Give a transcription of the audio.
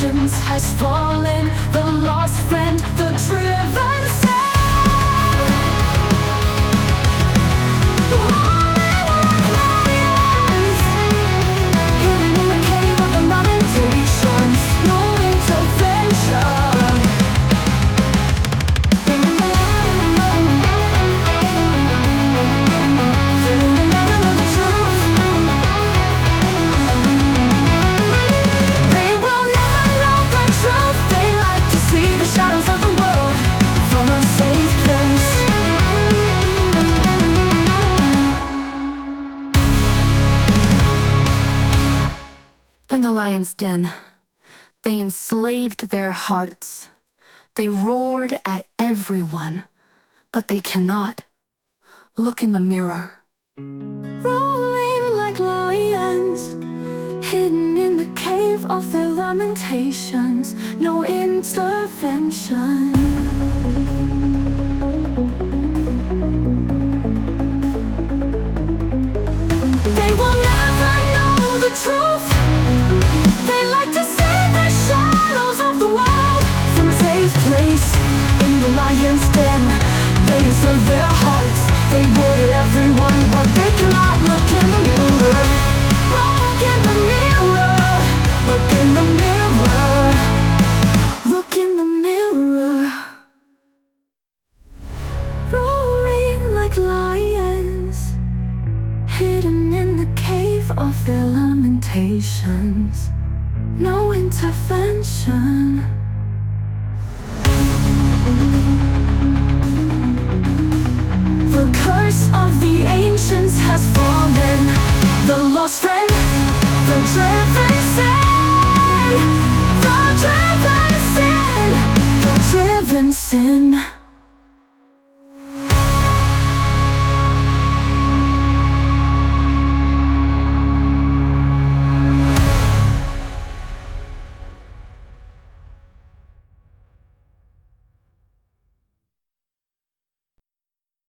nations has fallen, the lost friend, the driven sin. The holy lions, hidden in the cave of the lamentations, no intervention. In the lion's den, they enslaved their hearts. They roared at everyone, but they cannot look in the mirror. Rolling like lions, hidden in the cave of their lamentations, no intervention. They will never know the truth. They like to see the shadows of the world from a safe place in the lion's den. They serve their hearts, they would everyone, but they cannot look in the mirror. Look in the mirror, look in the mirror, look in the mirror. Roaring like lions, hidden in the cave of their lamentations, no intervention. The curse of the ancients has fallen, the lost friend, the driven sin, the driven sin, the driven sin.